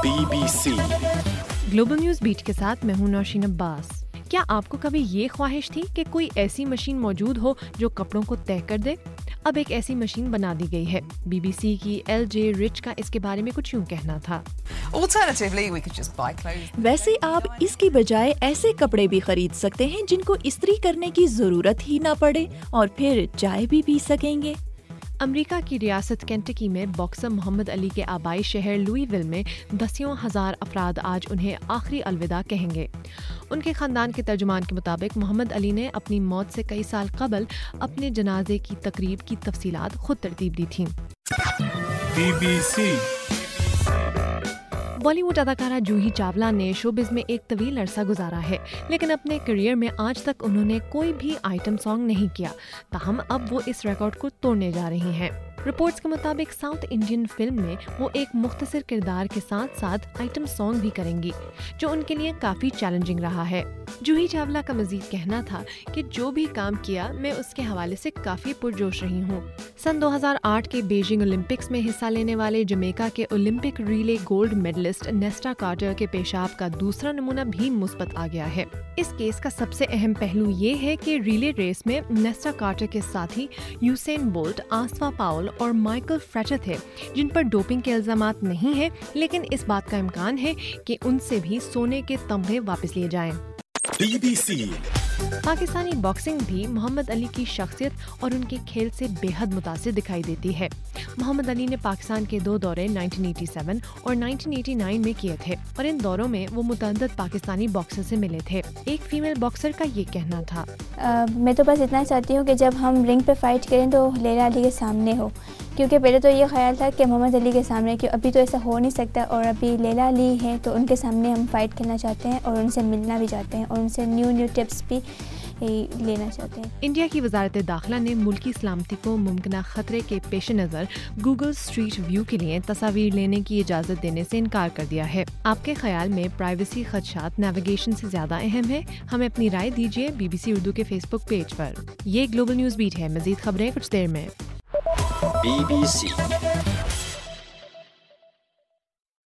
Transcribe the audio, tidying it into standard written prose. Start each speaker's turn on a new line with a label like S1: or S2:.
S1: BBC
S2: global news beat के साथ मैं हूं नौशीन अब्बास। क्या आपको कभी ये ख्वाहिश थी कि कोई ऐसी मशीन मौजूद हो जो कपड़ों को तय कर दे? अब एक ऐसी मशीन बना दी गई है। BBC की LJ रिच का इसके बारे में कुछ यूं कहना था।
S3: वैसे आप इसकी बजाय ऐसे कपड़े भी खरीद सकते हैं जिनको इस्त्री करने की जरूरत ही ना पड़े और फिर चाय भी पी सकेंगे।
S2: अमेरिका की रियासत केंटकी में बॉक्सर मोहम्मद अली के आबाई शहर लुईविल में दसियों हजार अफराद आज उन्हें आखिरी अलविदा कहेंगे। उनके खानदान के तर्जुमान के मुताबिक मोहम्मद अली ने अपनी मौत से कई साल कबल अपने जनाजे की तकरीब की तफसीलात खुद तरतीब दी थीं।
S1: BBC
S2: बॉलीवुड अदाकारा जूही चावला ने शोबिज में एक तवील अरसा गुजारा है, लेकिन अपने करियर में आज तक उन्होंने कोई भी आइटम सॉन्ग नहीं किया। ताहम अब वो इस रिकॉर्ड को तोड़ने जा रही हैं। रिपोर्ट्स के मुताबिक साउथ इंडियन फिल्म में वो एक मुख्तसर किरदार के साथ साथ आइटम सॉन्ग भी करेंगी, जो उनके लिए काफी चैलेंजिंग रहा है। जूही चावला का मजीद कहना था कि जो भी काम किया मैं उसके हवाले से काफी पुरजोश रही हूँ। सन 2008 के बीजिंग ओलंपिक्स में हिस्सा लेने वाले जमैका के Olympic relay gold medallist Nesta Carter के पेशाब का दूसरा नमूना भी मुस्बत आ गया है। इस केस का सबसे अहम पहलू ये है कि रिले रेस में नेस्टा कार्टर के साथी यूसेन बोल्ट, आसफा पाउल और माइकल फ्रेचर थे, जिन पर डोपिंग के इल्जामात नहीं है, लेकिन इस बात का इम्कान है कि उनसे भी सोने के तमगे वापस लिए जाएं।
S1: BBC
S2: पाकिस्तानी बॉक्सिंग भी मोहम्मद अली की शख्सियत और उनके खेल से बेहद मुतासिर दिखाई देती है। मोहम्मद अली ने पाकिस्तान के 2 दौरे 1987 और 1989 में किए थे और इन दौरों में वो मुतअद्दिद पाकिस्तानी बॉक्सर से मिले थे। एक फीमेल बॉक्सर का ये कहना था,
S4: मैं तो बस इतना चाहती हूँ कि जब हम रिंग पे फाइट करें तो लैला अली के सामने हो, क्योंकि पहले तो ये ख्याल था कि मोहम्मद अली के सामने, कि अभी तो ऐसा हो नहीं सकता और अभी लैला अली है तो उनके सामने हम फाइट करना चाहते हैं और उनसे मिलना भी चाहते हैं और उनसे न्यू टिप्स भी लेना चाहते हैं।
S2: इंडिया की वजारत दाखिला ने मुल्की सलामती को मुमकिन खतरे के पेश नज़र गूगल स्ट्रीट व्यू के लिए तस्वीर लेने की इजाज़त देने से इनकार कर दिया है। आपके ख्याल में प्राइवेसी खदशात नेविगेशन से ज़्यादा अहम है? हमें अपनी राय दीजिए BBC उर्दू के फेसबुक पेज पर। ये ग्लोबल न्यूज़ बीट है। मज़ीद खबरें कुछ देर में।
S1: BBC